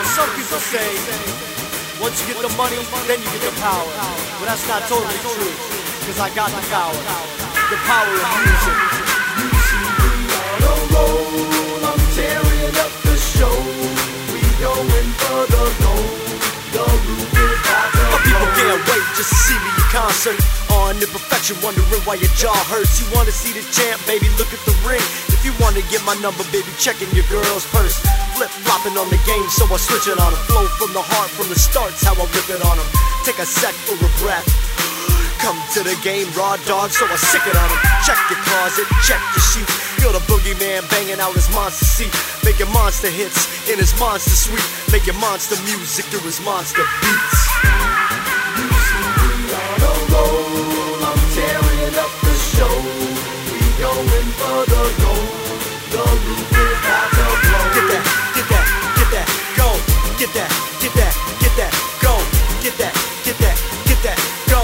Some people say, once you get the money, then you get the power. But that's not totally true, cause I got the power. The power of music. You see me on a roll, I'm tearing up the show. We going for the gold, the roof is about to blow. People can't wait just to see me in concert. On the perfection, wondering why your jaw hurts. You wanna see the champ, baby, look at the ring. If you wanna get my number, baby, checking your girl's purse. Flip-flopping on the game, so I switch it on them. Flow from the heart, from the start's how I rip it on them. Take a sec for a breath. Come to the game, raw dog, so I sick it on them. Check your closet, check your sheets. Feel the boogeyman banging out his monster seat. Making monster hits in his monster suite. Making monster music through his monster beats. You see me on a roll, I'm tearing up the show. We going for the gold, the roof is about to blow. Get that, get that, get that, go. Get that, get that, get that, go. Get that, get that, get that, go.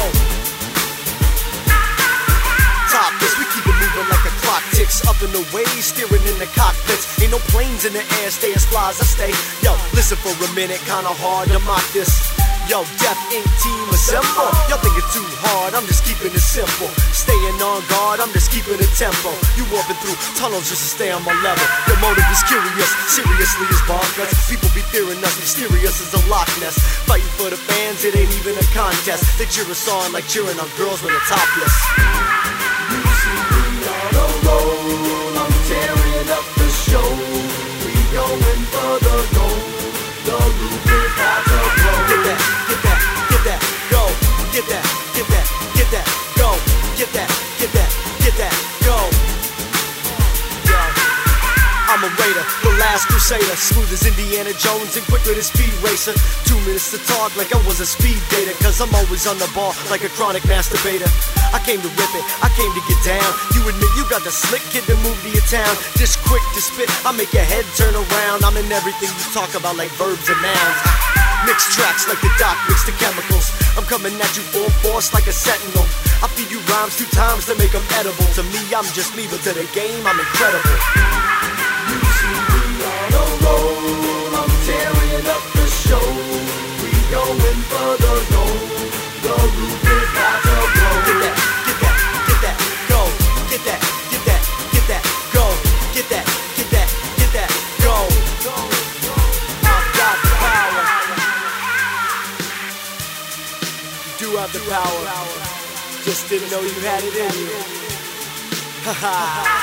Top this, we keep it moving like a clock ticks. Up in the way, steering in the cockpits. Ain't no planes in the air, stay as fly as I stay. Yo, listen for a minute, kinda hard to mock this. Yo, Def Inc. team assemble. Y'all think it's too hard, I'm just keeping it simple. Staying on guard, I'm just keeping it tempo. You walking through tunnels just to stay on my level. Your motive is curious, seriously is bonkers. People be fearing us, mysterious as a Loch Ness. Fighting for the fans, it ain't even a contest. They cheer us on like cheering on girls when they're topless. You see me on a roll, I'm tearing up the show. We going for the gold, the roof is about to blow. Get that, get that, get that, go. Get that, get that, get that, go. Get that, get that, get that, go. Yo, I'm a raider, the last crusader. Smooth as Indiana Jones and quicker than Speed Racer. 2 minutes to talk like I was a speed dater. Cause I'm always on the ball like a chronic masturbator. I came to rip it, I came to get down. You admit you got the slick kid to move to your town. Just quick to spit, I make your head turn around. I'm in everything you talk about like verbs and nouns. Mix tracks like the doc mix the chemicals. I'm coming at you full force like a sentinel. I feed you rhymes 2 times to make them edible. To me, I'm just me, but to the game, I'm incredible. You see me on a roll, I'm tearing up the show. We going for the gold, the roof is about to blow. Get that, get that, get that, go. Get that, get that, get that, go. Get that, get that, get that, go. I've got the power. You do have the power. Just didn't know you had it in you. Ha ha.